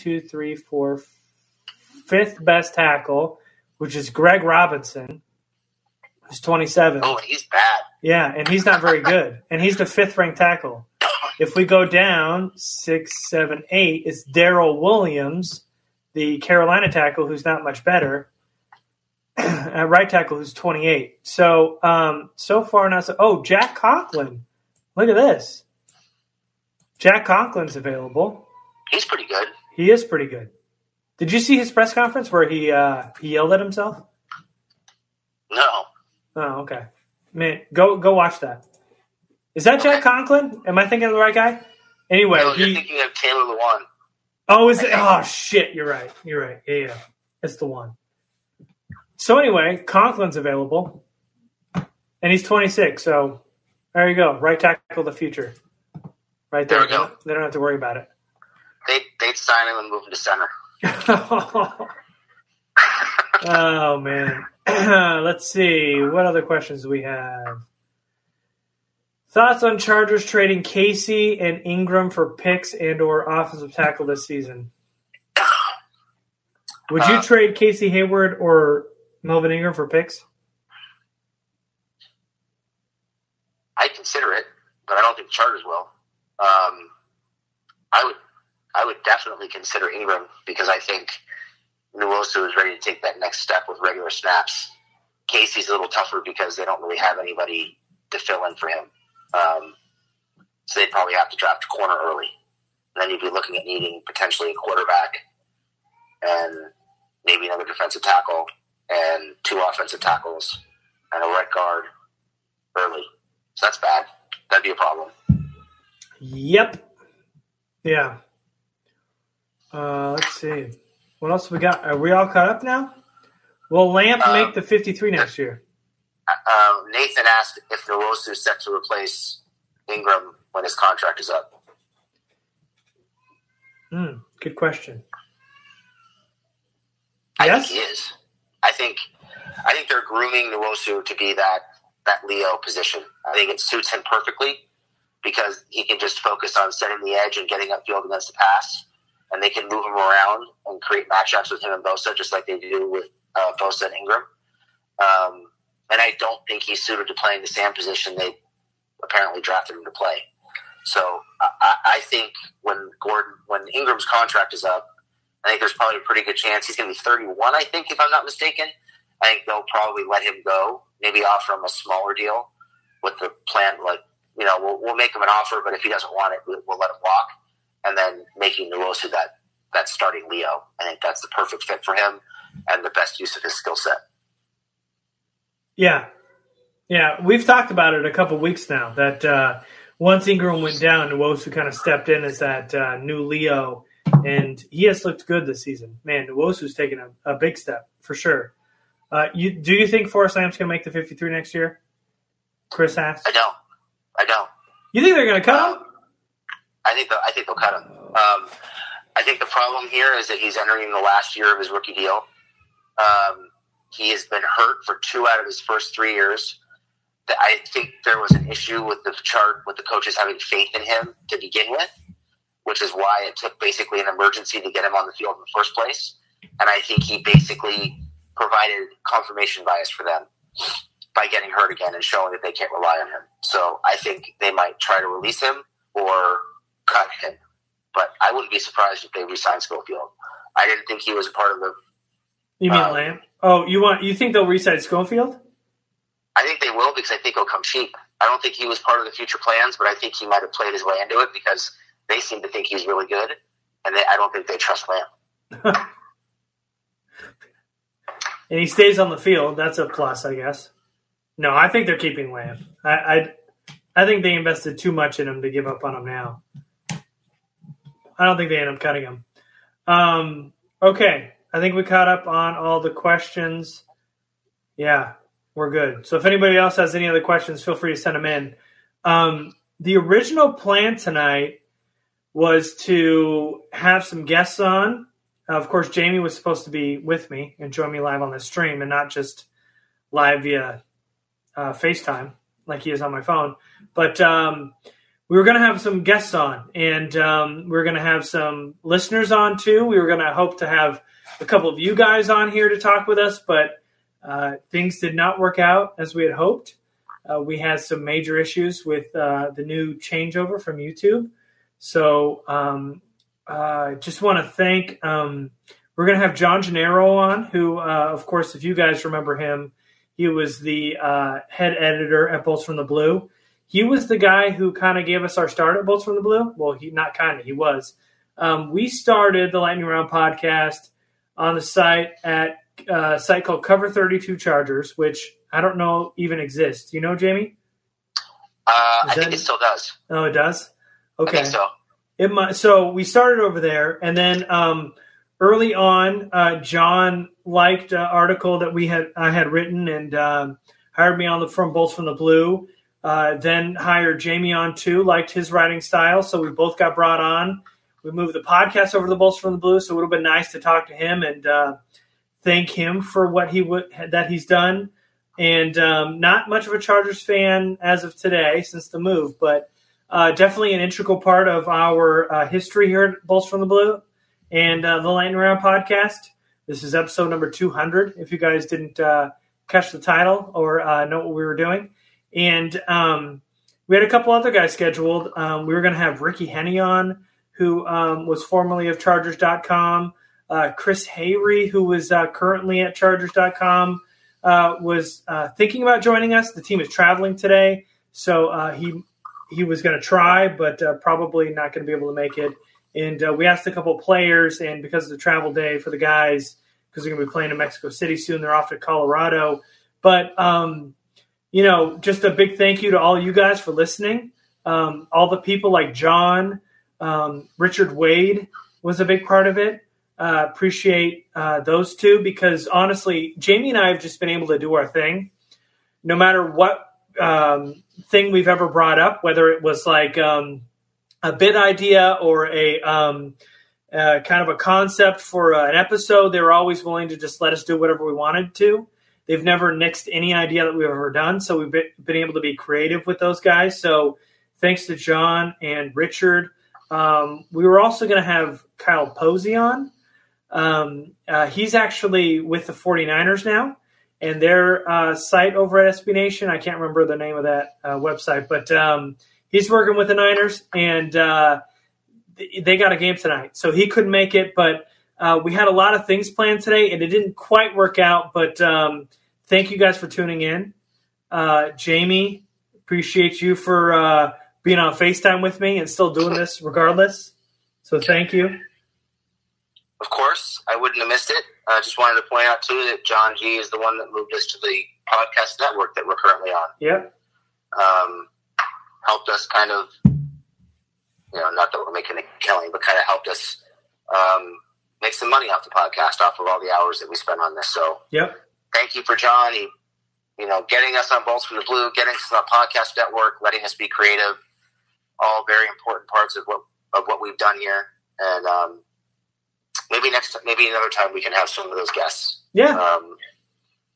5th best tackle, which is Greg Robinson, who's 27. Oh, he's bad. Yeah, and he's not very good. And he's the 5th ranked tackle. If we go down 6, 7, 8, it's Darrell Williams, the Carolina tackle, who's not much better. At right tackle, who's 28. So, so far not so. Oh, Jack Conklin. Look at this. Jack Conklin's available. He's pretty good. He is pretty good. Did you see his press conference where he yelled at himself? No. Oh, okay. Man, go watch that. Is that Jack Conklin? Am I thinking of the right guy? Anyway, no, you're thinking of Taylor Lewan. Oh, is it? Oh, shit. You're right. Yeah. It's the one. So anyway, Conklin's available, and he's 26. So there you go. Right tackle of the future. Right there. There we go. They don't have to worry about it. They'd sign him and move him to center. Oh, man. Let's see. What other questions do we have? Thoughts on Chargers trading Casey and Ingram for picks and or offensive tackle this season? Would you trade Casey Hayward or Melvin Ingram for picks? I'd consider it, but I don't think the Chargers will. I would definitely consider Ingram because I think Nwosu is ready to take that next step with regular snaps. Casey's a little tougher because they don't really have anybody to fill in for him. So they'd probably have to draft a corner early. And then you'd be looking at needing potentially a quarterback and maybe another defensive tackle and 2 offensive tackles and a right guard early. So that's bad. That'd be a problem. Yep. Yeah. Let's see. What else we got? Are we all caught up now? Will Lamp make the 53 next year? Nathan asked if Nwosu is set to replace Ingram when his contract is up. Good question. I think he is. I think they're grooming Nwosu to be that Leo position. I think it suits him perfectly because he can just focus on setting the edge and getting upfield against the pass, and they can move him around and create matchups with him and Bosa just like they do with Bosa and Ingram. And I don't think he's suited to playing the same position they apparently drafted him to play. So I think when Ingram's contract is up, I think there's probably a pretty good chance he's going to be 31, I think, if I'm not mistaken. I think they'll probably let him go, maybe offer him a smaller deal with the plan, like, we'll make him an offer, but if he doesn't want it, we'll let him walk. And then making Nwosu that starting Leo. I think that's the perfect fit for him and the best use of his skill set. Yeah. Yeah, we've talked about it a couple weeks now, that once Ingram went down, Nwosu kind of stepped in as that new Leo, and he has looked good this season. Man, Nwosu's taken a big step, for sure. Do you think Forrest Lamp's going to make the 53 next year? Chris asked. I don't. You think they're going to cut him? I think they'll cut him. I think the problem here is that he's entering the last year of his rookie deal. He has been hurt for 2 out of his first 3 years. I think there was an issue with the coaches having faith in him to begin with, which is why it took basically an emergency to get him on the field in the first place. And I think he basically provided confirmation bias for them by getting hurt again and showing that they can't rely on him. So I think they might try to release him or cut him. But I wouldn't be surprised if they re-sign Schofield. I didn't think he was a part of the... You mean Lamb? Oh, you think they'll re-sign Schofield? I think they will because I think he'll come cheap. I don't think he was part of the future plans, but I think he might have played his way into it because they seem to think he's really good, and I don't think they trust Lamb. And he stays on the field. That's a plus, I guess. No, I think they're keeping Lamb. I think they invested too much in him to give up on him now. I don't think they end up cutting him. Okay. I think we caught up on all the questions. Yeah, we're good. So if anybody else has any other questions, feel free to send them in. The original plan tonight was to have some guests on. Of course, Jamie was supposed to be with me and join me live on the stream and not just live via FaceTime like he is on my phone. But we were going to have some guests on, and we were going to have some listeners on too. We were going to hope to have a couple of you guys on here to talk with us, but things did not work out as we had hoped. We had some major issues with the new changeover from YouTube. So just want to thank, we're going to have John Gennaro on, who, of course, if you guys remember him, he was the head editor at Bolts from the Blue. He was the guy who kind of gave us our start at Bolts from the Blue. Well, he was. We started the Lightning Round podcast on the site at a site called Cover 32 Chargers, which I don't know even exists. Do you know, Jamie? I think it still does. Oh, it does? Okay. I think so. So we started over there, and then early on, John liked an article that I had written and hired me on from Bolts from the Blue. Then hired Jamie on too, liked his writing style, so we both got brought on. We moved the podcast over to the Bolts from the Blue, so it would have been nice to talk to him and thank him for what that he's done. And not much of a Chargers fan as of today since the move, but definitely an integral part of our history here at Bolts from the Blue and the Lightning Round podcast. This is episode number 200, if you guys didn't catch the title or know what we were doing. And we had a couple other guys scheduled. We were going to have Ricky Henney on, who was formerly of Chargers.com. Chris Hayrie, who was currently at Chargers.com, was thinking about joining us. The team is traveling today, so he was going to try, but probably not going to be able to make it. And we asked a couple players, and because of the travel day for the guys, because they're going to be playing in Mexico City soon, they're off to Colorado. But just a big thank you to all you guys for listening. All the people like John, Richard Wade was a big part of it. Appreciate those two because, honestly, Jamie and I have just been able to do our thing. No matter what thing we've ever brought up, whether it was like a bit idea or a kind of a concept for an episode, they were always willing to just let us do whatever we wanted to. They've never nixed any idea that we've ever done, so we've been able to be creative with those guys. So thanks to John and Richard. We were also going to have Kyle Posey on. He's actually with the 49ers now, and their site over at SB Nation, I can't remember the name of that website, but he's working with the Niners, and they got a game tonight. So he couldn't make it, but we had a lot of things planned today, and it didn't quite work out, but thank you guys for tuning in. Jamie, appreciate you for being on FaceTime with me and still doing this regardless. So thank you. Of course, I wouldn't have missed it. I just wanted to point out, too, that John G. is the one that moved us to the podcast network that we're currently on. Yep. Helped us kind of, not that we're making a killing, but kind of helped us make some money off the podcast, off of all the hours that we spent on this. So yep. Thank you for John. He, getting us on Bolts from the Blue, getting us on the podcast network, letting us be creative, all very important parts of what we've done here. And maybe another time we can have some of those guests. Yeah.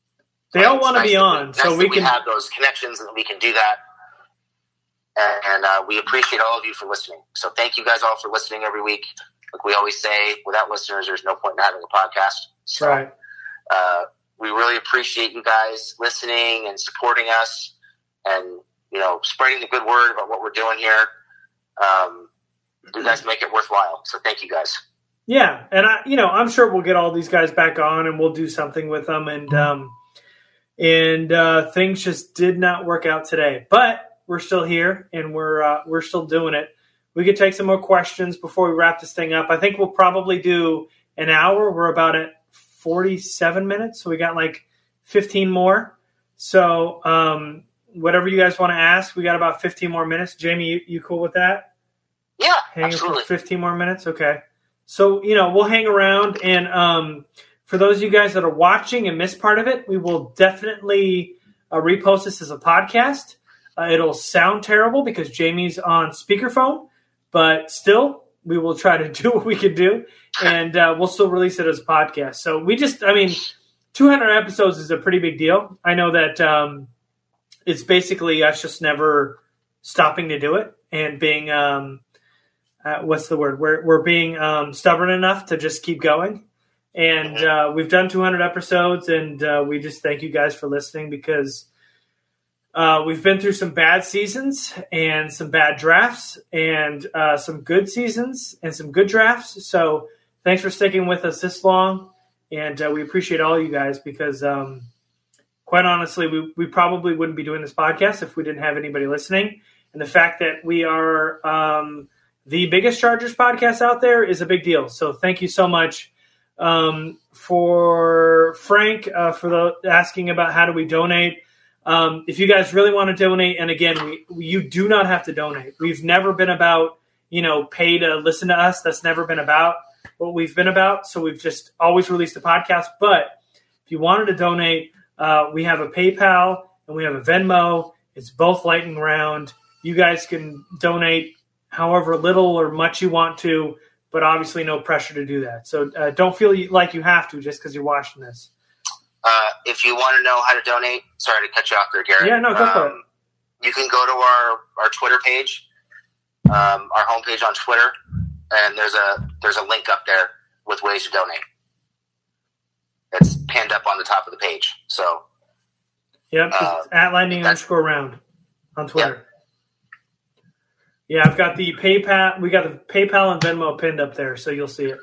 They all want to be on, so we can have those connections and we can do that. And we appreciate all of you for listening. So thank you guys all for listening every week. Like we always say, without listeners, there's no point in having a podcast. So, right. We really appreciate you guys listening and supporting us and, spreading the good word about what we're doing here. You guys make it worthwhile. So thank you guys. Yeah. And I'm sure we'll get all these guys back on and we'll do something with them. And things just did not work out today, but we're still here and we're still doing it. We could take some more questions before we wrap this thing up. I think we'll probably do an hour. We're about at 47 minutes, so we got like 15 more. So whatever you guys want to ask, we got about 15 more minutes. Jamie, you cool with that? Yeah, hang absolutely. For 15 more minutes? Okay. So, we'll hang around. And for those of you guys that are watching and missed part of it, we will definitely repost this as a podcast. It'll sound terrible because Jamie's on speakerphone, but still, we will try to do what we can do. And we'll still release it as a podcast. So 200 episodes is a pretty big deal. I know that it's basically us just never stopping to do it and being, what's the word? We're being stubborn enough to just keep going. And we've done 200 episodes, and we just thank you guys for listening because we've been through some bad seasons and some bad drafts and some good seasons and some good drafts. So thanks for sticking with us this long. And we appreciate all you guys because, quite honestly, we probably wouldn't be doing this podcast if we didn't have anybody listening. And the fact that we are the biggest Chargers podcast out there is a big deal. So thank you so much. For Frank, for asking about how do we donate. If you guys really want to donate, and again, you do not have to donate. We've never been about, pay to listen to us. That's never been about what we've been about. So we've just always released a podcast. But if you wanted to donate, we have a PayPal and we have a Venmo. It's both lightning round. You guys can donate however little or much you want to, but obviously no pressure to do that. So don't feel like you have to just because you're watching this. If you want to know how to donate, sorry to cut you off there, Garrett. Yeah, no, go for it. You can go to our Twitter page, our homepage on Twitter, and there's a link up there with ways to donate. It's pinned up on the top of the page. So, yep, it's @lightning_round on Twitter. Yep. Yeah, I've got the PayPal. We got the PayPal and Venmo pinned up there, so you'll see it.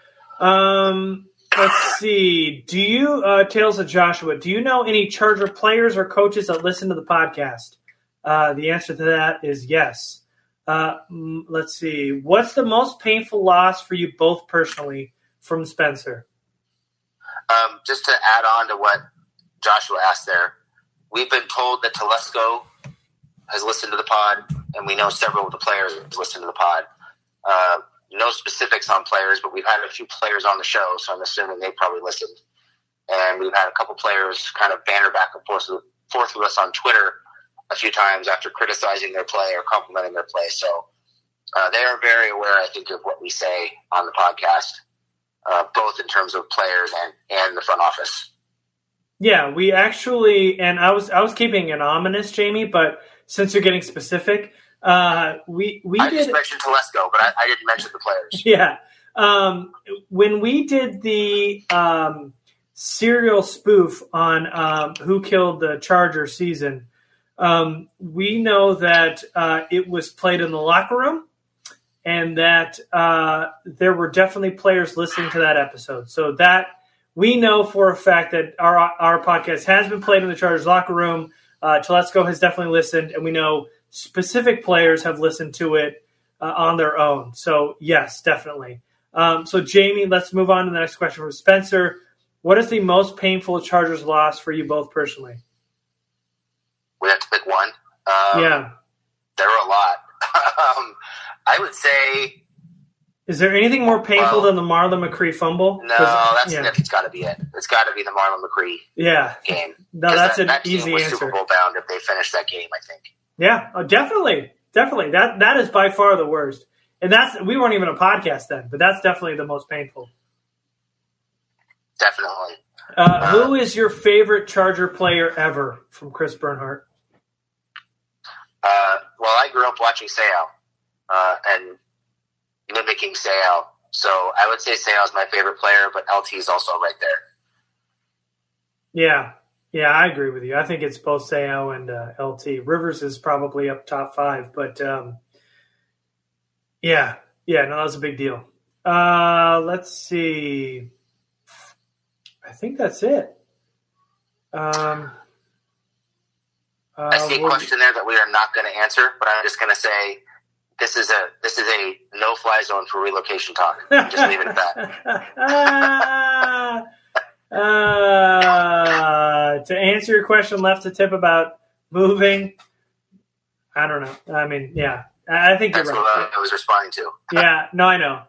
Let's see. Do you, Tales of Joshua, do you know any Charger players or coaches that listen to the podcast? The answer to that is yes. Let's see. What's the most painful loss for you both personally from Spencer? Just to add on to what Joshua asked there, we've been told that Telesco has listened to the pod, and we know several of the players have listened to the pod. No specifics on players, but we've had a few players on the show, so I'm assuming they probably listened. And we've had a couple players kind of banter back and forth with us on Twitter a few times after criticizing their play or complimenting their play. So they are very aware, I think, of what we say on the podcast, both in terms of players and the front office. Yeah, we actually, and I was keeping it ominous, Jamie, but since you're getting specific, we I did. just mentioned Telesco, but I didn't mention the players. Yeah, when we did the serial spoof on who killed the Charger season, we know that it was played in the locker room, and that there were definitely players listening to that episode. So that we know for a fact that our podcast has been played in the Chargers locker room. Telesco has definitely listened, and we know specific players have listened to it on their own. So, yes, definitely. So, Jamie, let's move on to the next question from Spencer. What is the most painful Chargers loss for you both personally? We have to pick one. Yeah. There were a lot. I would say... Is there anything more painful than the Marlon McCree fumble? No, it's got to be it. It's got to be the Marlon McCree game. No, that's an easy team was answer. Super Bowl bound if they finished that game, I think. Yeah, definitely. That is by far the worst. And we weren't even a podcast then, but that's definitely the most painful. Definitely. Who is your favorite Charger player ever from Chris Bernhardt? Well, I grew up watching Seau and mimicking Seau. So I would say Seau is my favorite player, but LT is also right there. Yeah, I agree with you. I think it's both Seau and LT. Rivers is probably up top 5, but no, that was a big deal. Let's see. I think that's it. I see a question there that we are not going to answer, but I'm just going to say this is a no-fly zone for relocation talk. Just leave it at that. To answer your question, left to tip about moving, I don't know. I mean, yeah, I think that's you're right. what I was responding to. Yeah, no, I know.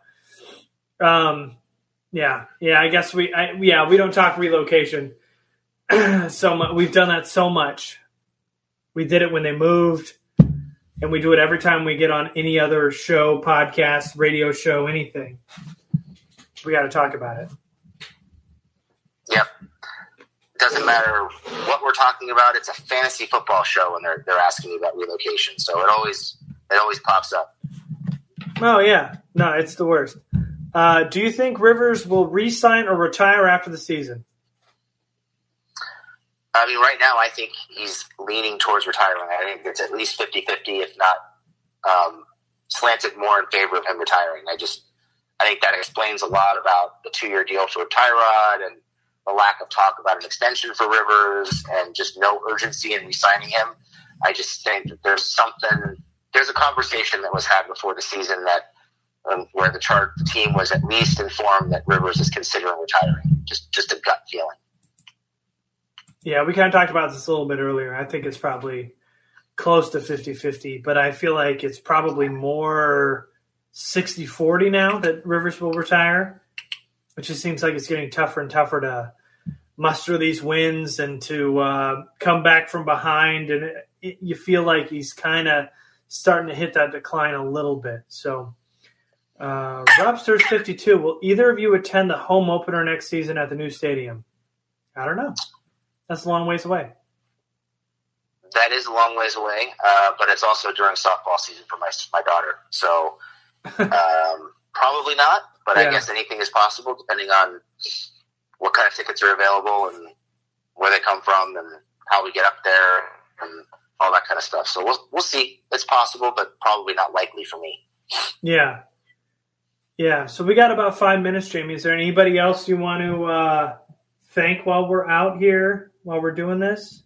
Yeah. I guess we don't talk relocation so much. We've done that so much. We did it when they moved, and we do it every time we get on any other show, podcast, radio show, anything. We got to talk about it. Yep. It doesn't matter what we're talking about. It's a fantasy football show, and they're asking me about relocation, so it always pops up. Oh yeah, no, it's the worst. Do you think Rivers will re-sign or retire after the season? I mean, right now, I think he's leaning towards retiring. I think it's at least 50-50, if not slanted more in favor of him retiring. I think that explains a lot about the 2-year deal for Tyrod and the lack of talk about an extension for Rivers and just no urgency in re-signing him. I just think that there's a conversation that was had before the season that where the team was at least informed that Rivers is considering retiring. Just a gut feeling. Yeah, we kind of talked about this a little bit earlier. I think it's probably close to 50-50, but I feel like it's probably more 60-40 now that Rivers will retire. It just seems like it's getting tougher and tougher to muster these wins and to come back from behind. And you feel like he's kind of starting to hit that decline a little bit. So Robster's 52. Will either of you attend the home opener next season at the new stadium? I don't know. That's a long ways away. That is a long ways away, but it's also during softball season for my daughter. So probably not, but I guess anything is possible depending on what kind of tickets are available and where they come from and how we get up there and all that kind of stuff. So we'll see. It's possible, but probably not likely for me. Yeah. So we got about 5 minutes, Jamie. Is there anybody else you want to thank while we're out here, while we're doing this?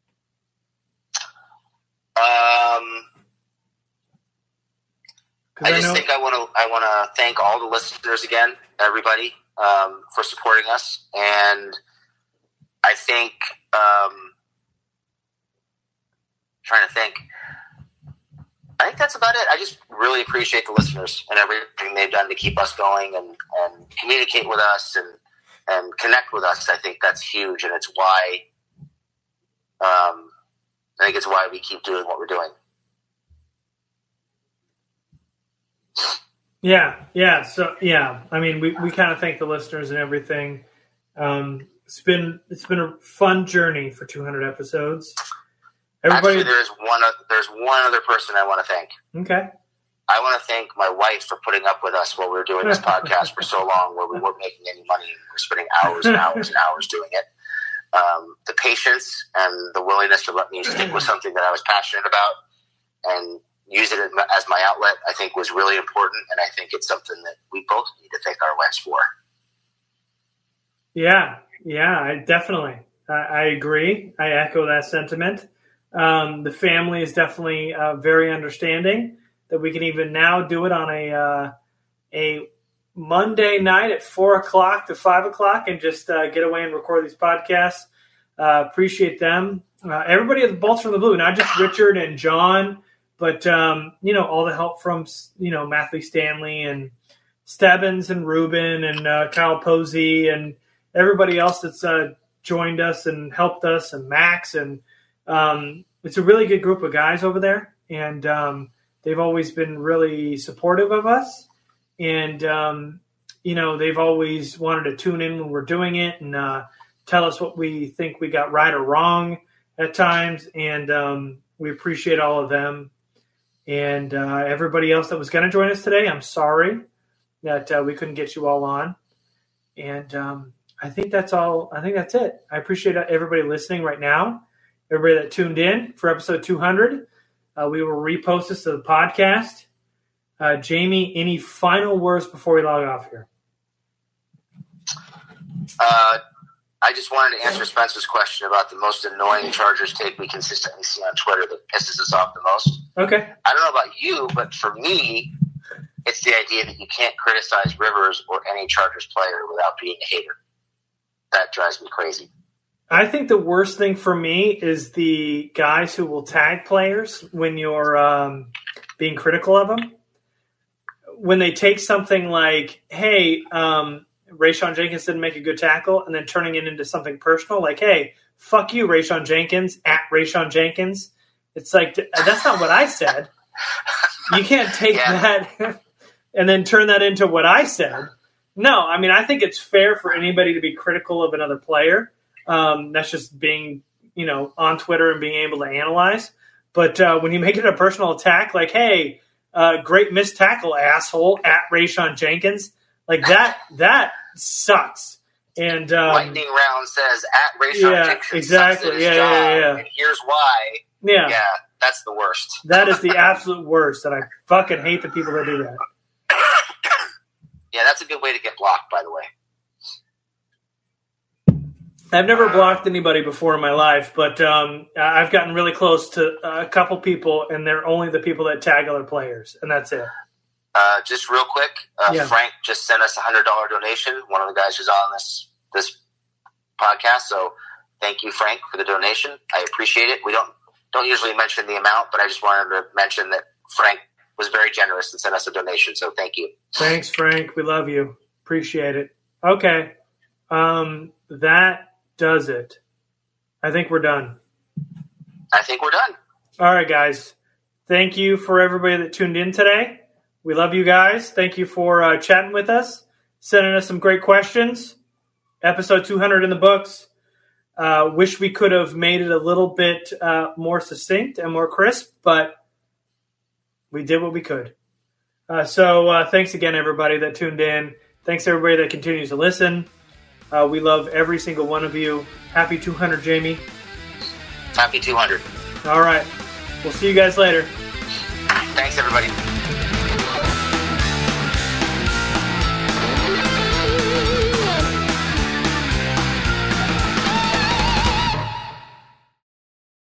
I think I want to thank all the listeners again, everybody, for supporting us, and I think I think that's about it. I just really appreciate the listeners and everything they've done to keep us going and communicate with us and connect with us. I think that's huge, and it's why it's why we keep doing what we're doing. Yeah. So I mean, we kind of thank the listeners and everything. It's been a fun journey for 200 episodes. Everybody, actually, there's one other person I want to thank. Okay. I want to thank my wife for putting up with us while we were doing this podcast for so long, where we weren't making any money. We were spending hours and hours and hours doing it. The patience and the willingness to let me stick with something that I was passionate about and use it as my outlet, I think was really important. And I think it's something that we both need to thank our wives for. Yeah, definitely. I agree. I echo that sentiment. The family is definitely very understanding that we can even now do it on a Monday night at 4:00 to 5:00 and just get away and record these podcasts. Appreciate them. Everybody at the Bolts from the Blue, not just Richard and John, but all the help from Matthew Stanley and Stebbins and Ruben and Kyle Posey and everybody else that's joined us and helped us, and Max, and it's a really good group of guys over there, and they've always been really supportive of us, and they've always wanted to tune in when we're doing it and tell us what we think we got right or wrong at times, and we appreciate all of them. And everybody else that was going to join us today, I'm sorry that we couldn't get you all on. And I think that's all. I think that's it. I appreciate everybody listening right now, everybody that tuned in for episode 200. We will repost this to the podcast. Jamie, any final words before we log off here? I just wanted to answer Spencer's question about the most annoying Chargers take we consistently see on Twitter that pisses us off the most. Okay. I don't know about you, but for me, it's the idea that you can't criticize Rivers or any Chargers player without being a hater. That drives me crazy. I think the worst thing for me is the guys who will tag players when you're being critical of them. When they take something like, hey, Rayshawn Jenkins didn't make a good tackle, and then turning it into something personal, like, hey, fuck you, Rayshawn Jenkins, at Rayshawn Jenkins. It's like, that's not what I said. You can't take that and then turn that into what I said. No, I mean, I think it's fair for anybody to be critical of another player. That's just being, on Twitter and being able to analyze. But when you make it a personal attack, like, hey, great missed tackle, asshole, at Rayshawn Jenkins, like that sucks. And Lightning Round says at Rayshawn Jenkins. Exactly. Yeah. And here's why. Yeah, that's the worst. That is the absolute worst, and I fucking hate the people that do that. Yeah, that's a good way to get blocked, by the way. I've never blocked anybody before in my life, but I've gotten really close to a couple people, and they're only the people that tag other players, and that's it. Just real quick, Frank just sent us a $100 donation. One of the guys who's on this podcast, so thank you, Frank, for the donation. I appreciate it. We don't usually mention the amount, but I just wanted to mention that Frank was very generous and sent us a donation, so thank you. Thanks, Frank. We love you. Appreciate it. Okay. That does it. I think we're done. All right, guys. Thank you for everybody that tuned in today. We love you guys. Thank you for chatting with us, sending us some great questions. Episode 200 in the books. Wish we could have made it a little bit more succinct and more crisp, but we did what we could. So thanks again, everybody that tuned in. Thanks, everybody that continues to listen. We love every single one of you. Happy 200, Jamie. Happy 200. All right. We'll see you guys later. Thanks, everybody.